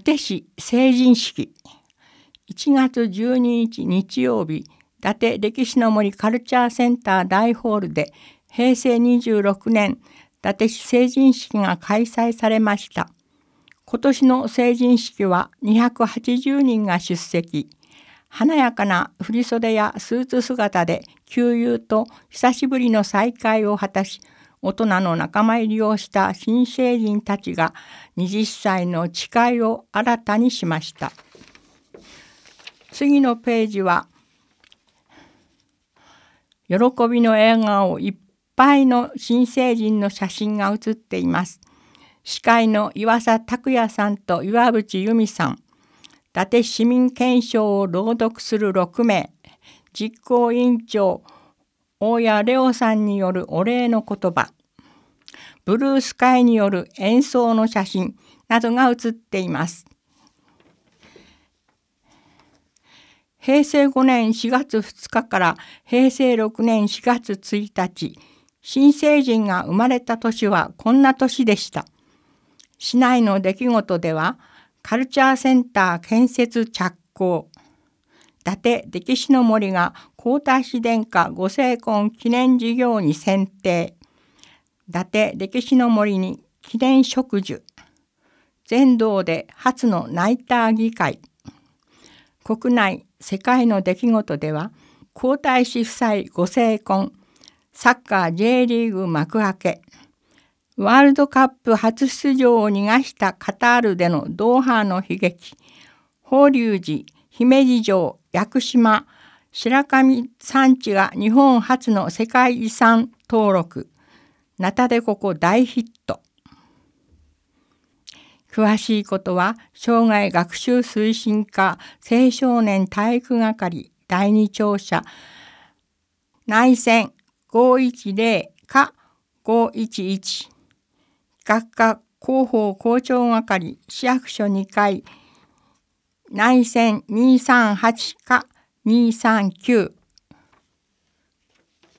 達市成人式。1月12日日曜日、伊達歴史の森カルチャーセンター大ホールで平成26年伊達市成人式が開催されました。今年の成人式は280人が出席。華やかな振袖やスーツ姿で旧友と久しぶりの再会を果たし、大人の仲間入りをした新成人たちが20歳の誓いを新たにしました。次のページは、喜びの笑顔いっぱいの新成人の写真が写っています。司会の岩佐拓也さんと岩渕由美さん。伊達市民憲章を朗読する6名。実行委員長大谷レオさんによるお礼の言葉。ブルースカイによる演奏の写真などが写っています。平成5年4月2日から平成6年4月1日、新成人が生まれた年はこんな年でした。市内の出来事では、カルチャーセンター建設着工、伊達歴史の森が皇太子殿下ご成婚記念事業に選定、伊達歴史の森に記念植樹、全道で初のナイター議会、国内世界の出来事では、皇太子夫妻ご成婚、サッカー J リーグ幕開け、ワールドカップ初出場を逃がしたカタールでのドーハの悲劇、法隆寺、姫路城、屋久島、白神山地が日本初の世界遺産登録、ナタデココ大ヒット。詳しいことは、生涯学習推進課青少年体育係第2庁舎内線510か511学科広報校長係市役所2階内線238か239